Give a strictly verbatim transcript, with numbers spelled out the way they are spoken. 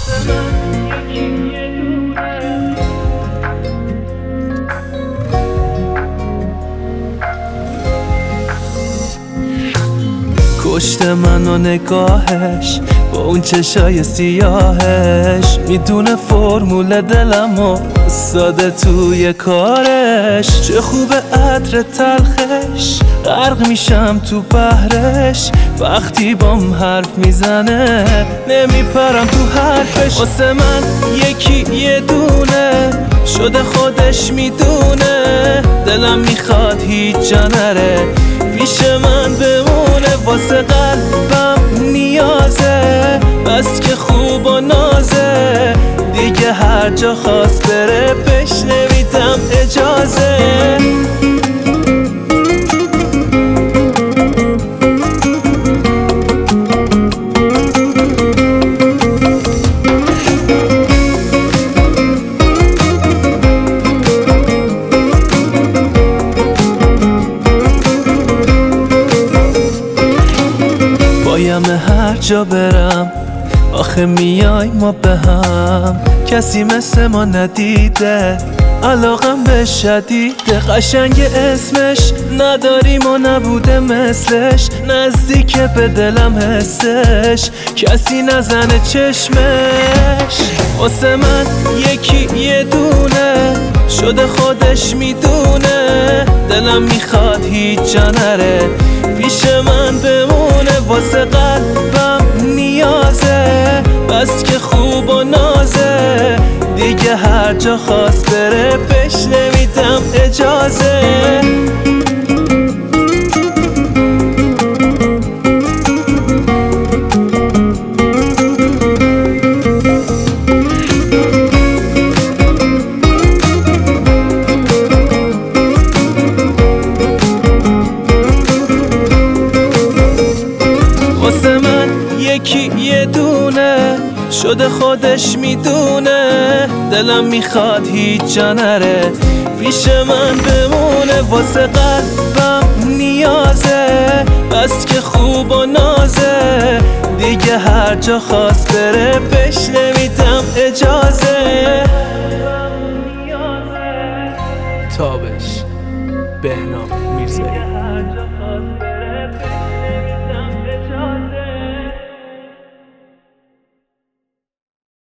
کشت من و نگاهش با اون چشای سیاهش، میدونه فرمول دلمو ساده توی کارش. چه خوبه عطر تلخش، غرق میشم تو بحرش. وقتی بام حرف میزنه نمیپرم تو حرفش. واسه من یکی یه دونه شده خودش میدونه. دلم میخواد هیچ جا نره پیش من بمونه. واسه قلبم نیازه بس که خوب و نازه. دیگه هر جا خواست بره بهش نمیدم اجازه. بایم هر جا برم آخه میای ما به هم. کسی مثل ما ندیده علاقم به شدیده. قشنگ اسمش نداریم و نبوده مثلش. نزدیک به دلم حسش کسی نزنه چشمش. واسه من یکی یه دونه شده خودش میدونه. دلم میخواد هیچ جا نره پیش من بمونه. واسه قلبم نیازه بس که خوب و نازه. دیگه هر جا خواست بره بهش نمیدم اجازه. واسه من یکی یه دونه شده خودش میدونه. دلم میخواد هیچ جا نره پیش من بمونه. واسه قلبم نیازه بس که خوب و نازه. دیگه هر جا خواست بره بهش نمیدم اجازه. تابش بهنام میرزایی.